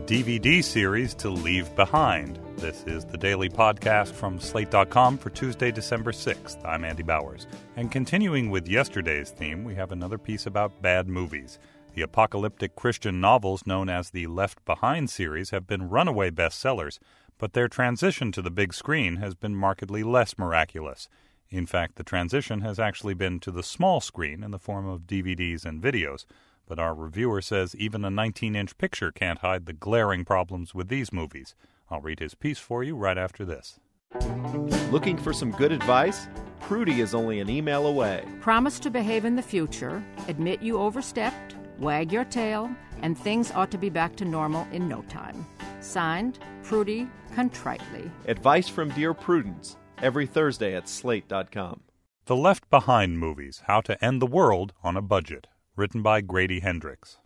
DVD series to leave behind. This is the daily podcast from Slate.com for Tuesday, December 6th. I'm Andy Bowers. And continuing with yesterday's theme, we have another piece about bad movies. The apocalyptic Christian novels known as the Left Behind series have been runaway bestsellers, but their transition to the big screen has been markedly less miraculous. In fact, the transition has actually been to the small screen in the form of DVDs and videos. But our reviewer says even a 19-inch picture can't hide the glaring problems with these movies. I'll read his piece for you right after this. Looking for some good advice? Prudy is only an email away. Promise to behave in the future, admit you overstepped, wag your tail, and things ought to be back to normal in no time. Signed, Prudy Contritely. Advice from Dear Prudence, every Thursday at Slate.com. The Left Behind Movies, How to End the World on a Budget. Written by Grady Hendrix.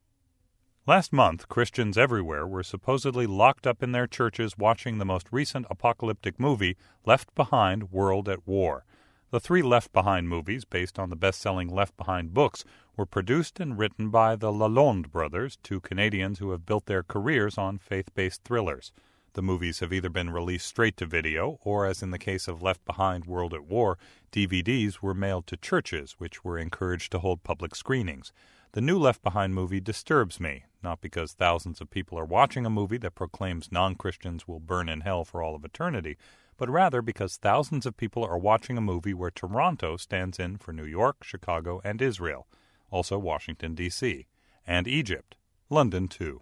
Last month, Christians everywhere were supposedly locked up in their churches watching the most recent apocalyptic movie, Left Behind: World at War. The three Left Behind movies, based on the best-selling Left Behind books, were produced and written by the Lalonde brothers, two Canadians who have built their careers on faith-based thrillers. The movies have either been released straight to video, or, as in the case of Left Behind: World at War, DVDs were mailed to churches, which were encouraged to hold public screenings. The new Left Behind movie disturbs me, not because thousands of people are watching a movie that proclaims non-Christians will burn in hell for all of eternity, but rather because thousands of people are watching a movie where Toronto stands in for New York, Chicago, and Israel, also Washington, D.C., and Egypt, London, too.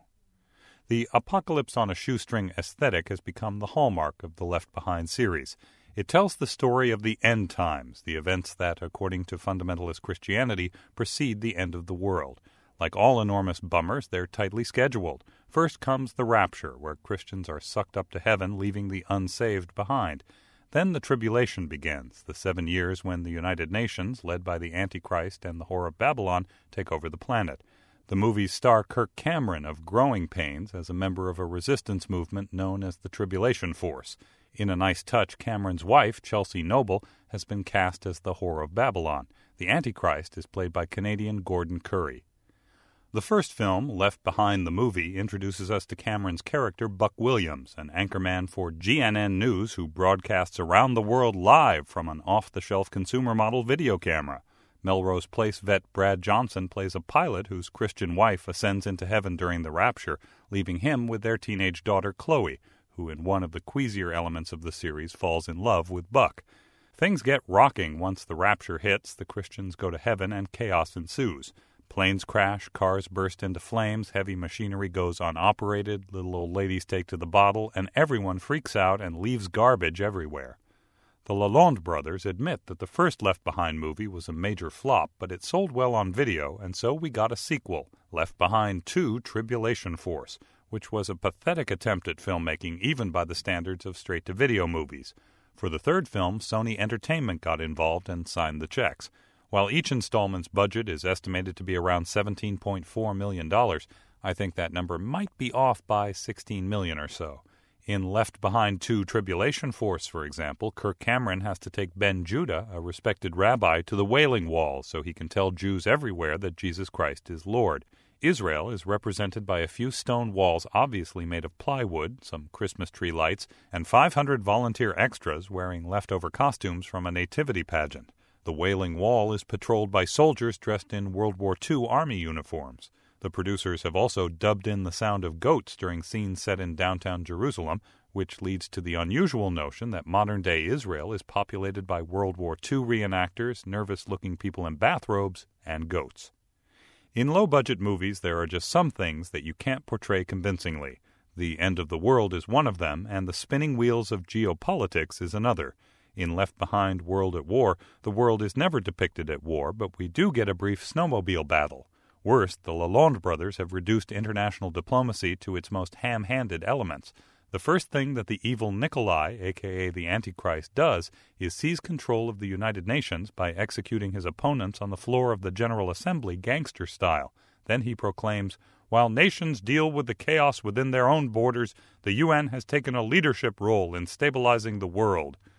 The apocalypse on a shoestring aesthetic has become the hallmark of the Left Behind series. It tells the story of the end times, the events that, according to fundamentalist Christianity, precede the end of the world. Like all enormous bummers, they're tightly scheduled. First comes the rapture, where Christians are sucked up to heaven, leaving the unsaved behind. Then the tribulation begins, the 7 years when the United Nations, led by the Antichrist and the Whore of Babylon, take over the planet. The movies star Kirk Cameron of Growing Pains as a member of a resistance movement known as the Tribulation Force. In a nice touch, Cameron's wife, Chelsea Noble, has been cast as the Whore of Babylon. The Antichrist is played by Canadian Gordon Curry. The first film, Left Behind the Movie, introduces us to Cameron's character, Buck Williams, an anchorman for GNN News who broadcasts around the world live from an off-the-shelf consumer model video camera. Melrose Place vet Brad Johnson plays a pilot whose Christian wife ascends into heaven during the rapture, leaving him with their teenage daughter Chloe, who in one of the queasier elements of the series falls in love with Buck. Things get rocking once the rapture hits, the Christians go to heaven, and chaos ensues. Planes crash, cars burst into flames, heavy machinery goes unoperated, little old ladies take to the bottle, and everyone freaks out and leaves garbage everywhere. The Lalonde brothers admit that the first Left Behind movie was a major flop, but it sold well on video, and so we got a sequel, Left Behind 2: Tribulation Force, which was a pathetic attempt at filmmaking even by the standards of straight-to-video movies. For the third film, Sony Entertainment got involved and signed the checks. While each installment's budget is estimated to be around $17.4 million, I think that number might be off by $16 million or so. In Left Behind 2: Tribulation Force, for example, Kirk Cameron has to take Ben Judah, a respected rabbi, to the Wailing Wall so he can tell Jews everywhere that Jesus Christ is Lord. Israel is represented by a few stone walls obviously made of plywood, some Christmas tree lights, and 500 volunteer extras wearing leftover costumes from a nativity pageant. The Wailing Wall is patrolled by soldiers dressed in World War II Army uniforms. The producers have also dubbed in the sound of goats during scenes set in downtown Jerusalem, which leads to the unusual notion that modern-day Israel is populated by World War II reenactors, nervous-looking people in bathrobes, and goats. In low-budget movies, there are just some things that you can't portray convincingly. The end of the world is one of them, and the spinning wheels of geopolitics is another. In Left Behind: World at War, the world is never depicted at war, but we do get a brief snowmobile battle. Worse, the Lalonde brothers have reduced international diplomacy to its most ham-handed elements. The first thing that the evil Nikolai, a.k.a. the Antichrist, does is seize control of the United Nations by executing his opponents on the floor of the General Assembly gangster style. Then he proclaims, "While nations deal with the chaos within their own borders, the UN has taken a leadership role in stabilizing the world."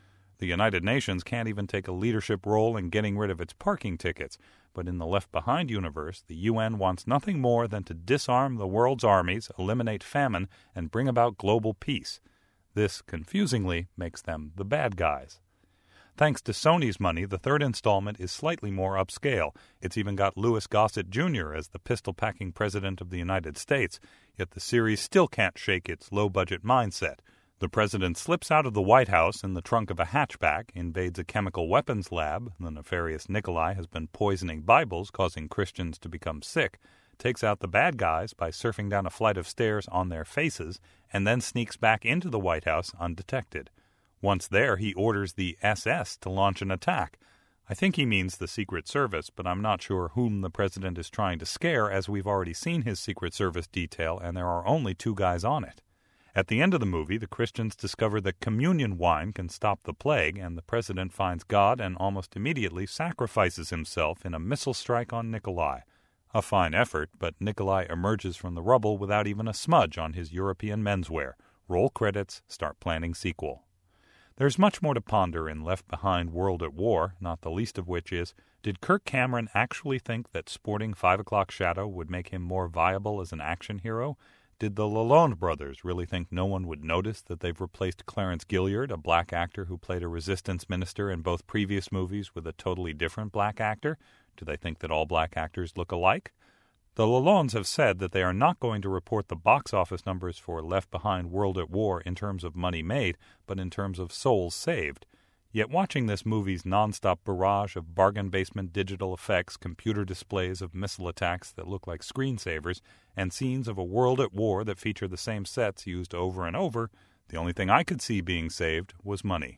The United Nations can't even take a leadership role in getting rid of its parking tickets, but in the Left Behind universe, the UN wants nothing more than to disarm the world's armies, eliminate famine, and bring about global peace. This, confusingly, makes them the bad guys. Thanks to Sony's money, the third installment is slightly more upscale. It's even got Louis Gossett Jr. as the pistol-packing president of the United States, yet the series still can't shake its low-budget mindset. The president slips out of the White House in the trunk of a hatchback, invades a chemical weapons lab, the nefarious Nikolai has been poisoning Bibles, causing Christians to become sick, takes out the bad guys by surfing down a flight of stairs on their faces, and then sneaks back into the White House undetected. Once there, he orders the SS to launch an attack. I think he means the Secret Service, but I'm not sure whom the president is trying to scare, as we've already seen his Secret Service detail, and there are only 2 guys on it. At the end of the movie, the Christians discover that communion wine can stop the plague, and the president finds God and almost immediately sacrifices himself in a missile strike on Nikolai. A fine effort, but Nikolai emerges from the rubble without even a smudge on his European menswear. Roll credits, start planning sequel. There's much more to ponder in Left Behind World at War, not the least of which is, did Kirk Cameron actually think that sporting 5 o'clock shadow would make him more viable as an action hero? Did the Lalonde brothers really think no one would notice that they've replaced Clarence Gilliard, a black actor who played a resistance minister in both previous movies, with a totally different black actor? Do they think that all black actors look alike? The Lalondes have said that they are not going to report the box office numbers for Left Behind World at War in terms of money made, but in terms of souls saved. Yet watching this movie's nonstop barrage of bargain basement digital effects, computer displays of missile attacks that look like screensavers, and scenes of a world at war that feature the same sets used over and over, the only thing I could see being saved was money.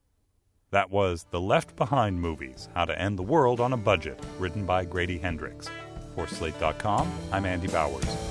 That was The Left Behind Movies, How to End the World on a Budget, written by Grady Hendrix. For Slate.com, I'm Andy Bowers.